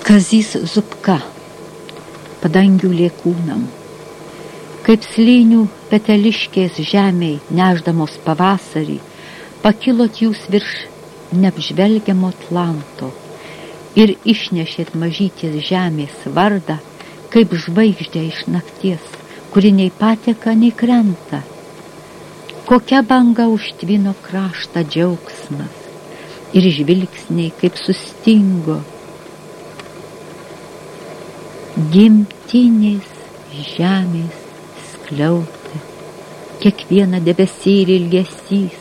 Kazys Zupka, padangių liekūnam, kaip slėnių peteliškės žemėj neždamos pavasarį, pakilot jūs virš neapžvelgiamo Atlanto ir išnešėt mažytės žemės vardą, kaip žvaigždė iš nakties, kuri nei pateka, nei krenta. Kokia banga užtvino kraštą džiaugsmas ir žvilgsniai kaip sustingo. Gimtinės žemės skliautė, kiekvieną debesėlį ilgesys,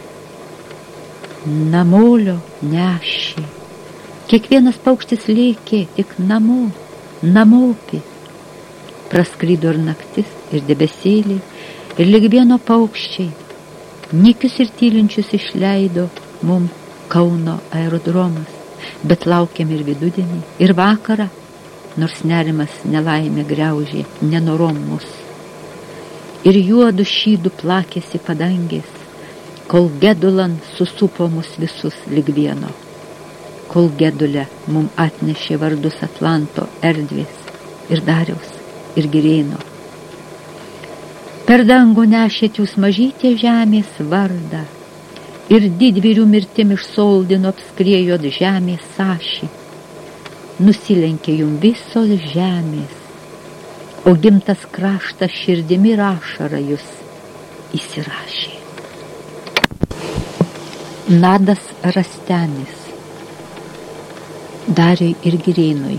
namolio nešė, kiekvienas paukštis lėkė tik namo, namopi. Praskrydo ir naktis, ir debesėliai, ir lyg vieno paukščiai, nykius ir tylinčius išleido mum Kauno aerodromas, bet laukiam ir vidudienį, ir vakarą, nors nerimas nelaimė griaužė nenorom mus. Ir juodu šydų plakėsi padangės, kol gedulan susupo mus visus lyg vieno, kol gedulė mum atnešė vardus Atlanto erdvės ir Dariaus ir Girėno. Per dangų nešėt jūs mažytė žemės vardą ir didvyrių mirtim išsoldino apskriejot žemės sąšį. Nusilenkė jum visos žemės, o gimtas kraštas širdimi ir ašara jūs įsirašė. Nadas Rastenis, Dariui ir Girėnui.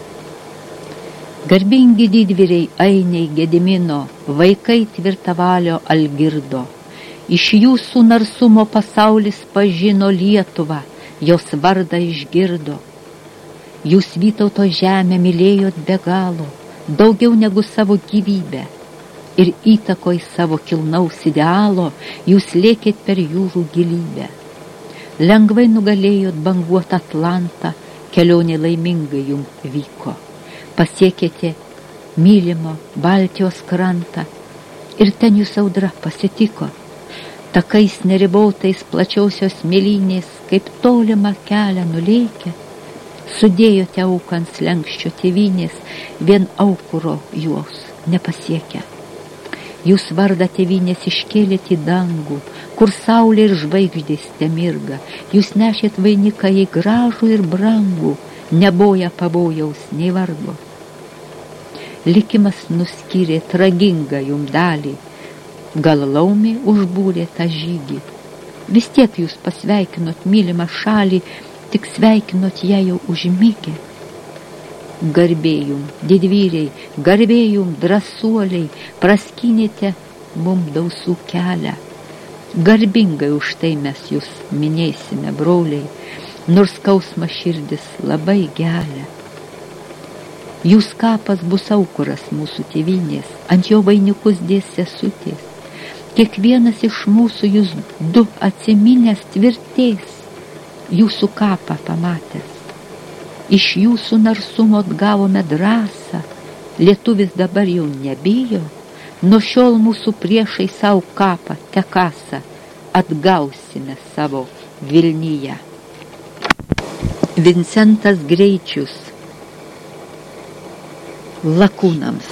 Garbingi didvyriai Ainiai Gedimino, vaikai tvirtavalio Algirdo, iš jūsų narsumo pasaulis pažino Lietuvą, jos vardą išgirdo. Jūs Vytauto žemę mylėjot be galo, daugiau negu savo gyvybę, ir įtakoj savo kilnaus idealo jūs lėkėt per jūrų gilybę. Lengvai nugalėjot banguotą Atlantą, kelionė laimingai jum vyko. Pasiekėte mylimo Baltijos krantą ir ten jūs audra pasitiko. Takais neribotais plačiausios mėlynės, kaip tolimą kelią nulėkę, sudėjote aukant slenkščio tėvynės, vien aukuro juos nepasiekę. Jūs vardą tėvynės iškėlėt į dangų, kur saulė ir žvaigždės temirga, jūs nešėt vainiką į gražų ir brangų, neboja pavojaus nei vargo. Likimas nuskyrė tragingą jum dalį, gal laumė užbūrė tą žygį. Vis tiek jūs pasveikinot mylimą šalį, tik sveikinot ją jau užmygę. Garbėjum, didvyriai, garbėjum, drąsuoliai, praskynėte mum dausų kelią. Garbingai už tai mes jūs minėsime, broliai, nors skausma širdis labai gelia. Jūs kapas bus aukuras mūsų tėvynės, ant jo vainikus dės sesutės. Kiekvienas iš mūsų jūs du atsiminęs tvirtės, jūsų kapą pamatęs. Iš jūsų narsumo atgavome drąsą, lietuvis dabar jau nebijo, nuo šiol mūsų priešai savo kapą tekasą atgausime savo Vilnyje. Vincentas Greičius, lakūnams.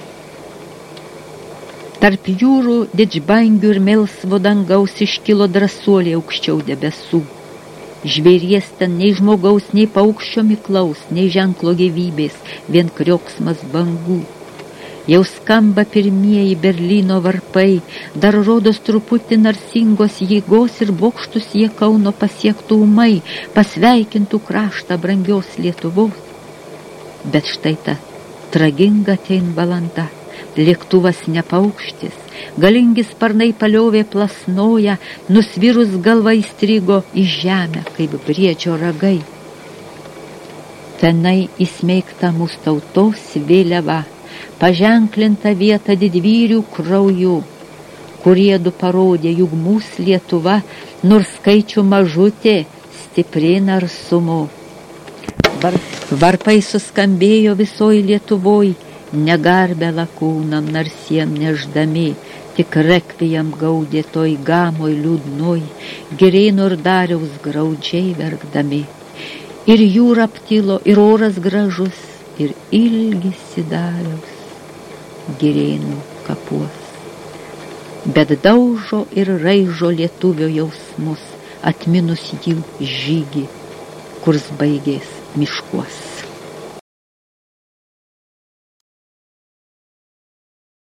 Tarp jūrų didžbangių ir melsvo dangaus iškilo drąsuoliai aukščiau debesų. Žvėries ten nei žmogaus, nei paukščio miklaus, nei ženklo gyvybės, vien krioksmas bangų. Jau skamba pirmieji Berlyno varpai, dar rodos truputį narsingos jėgos ir bokštus jie Kauno pasiektų ūmai, pasveikintų kraštą brangios Lietuvos. Bet štai ta traginga atein valanda. Lėktuvas ne paukštis, galingi sparnai paliovė plasnoja, nusvirus galva įstrigo į žemę, kaip briedžio ragai. Tenai įsmeigta mūsų tautos vėliava, paženklinta vieta didvyrių krauju, kurie du parodė, juk mūsų Lietuva, nors skaičių mažutė, stipri narsumu. Varpai suskambėjo visoj Lietuvoj, negarbę lakūnam narsiem neždami, tik rekvijam gaudė toj gamoj liūdnoj, Girėno ir Dariaus graudžiai verkdami. Ir jūra aptilo, ir oras gražus, ir ilgisi daliaus Girėnų kapuos. Bet daužo ir raižo lietuvio jausmus, atminus jų žygį, kurs baigės miškuos.